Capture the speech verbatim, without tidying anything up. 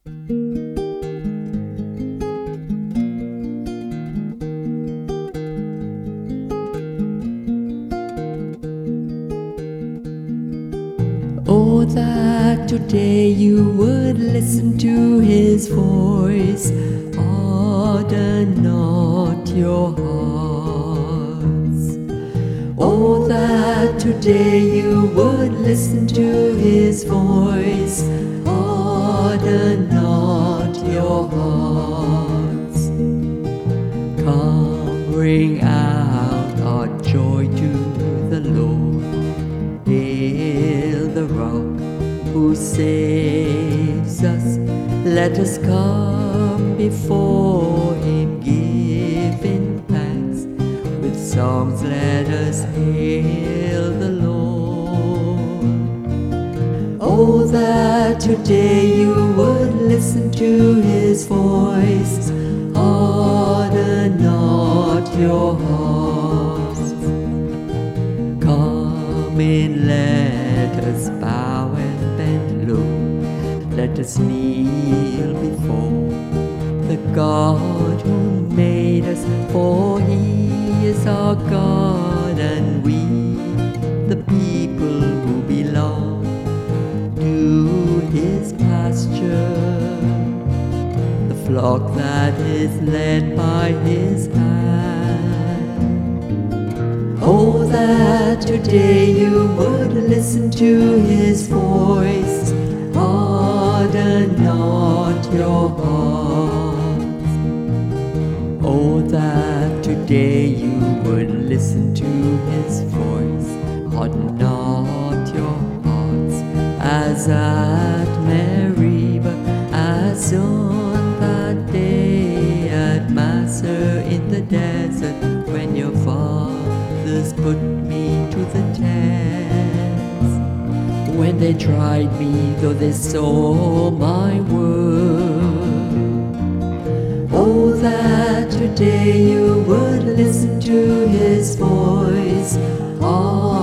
Oh, that today you would listen to His voice, harden not your hearts. Oh, that today you would listen to His voice, harden not your hearts. Come, bring out our joy to the Lord. Hail the rock who saves us. Let us come before Him, giving thanks. With songs let us hail the Lord. Oh, that today you would listen to His voice, harden not your hearts. Come in, let us bow and bend low. Let us kneel before the God who made us, for He is our God, and we, the people who belong to His pasture, the flock that is led by His hand. Oh, that today you would listen to His voice, harden not your hearts. Oh, that today you would listen to His voice, harden not your hearts. As at Meribah, as on that day at Massah in the desert, when your fathers put me to the test, when they tried me, though they saw my word. Oh, that today you would listen to His voice,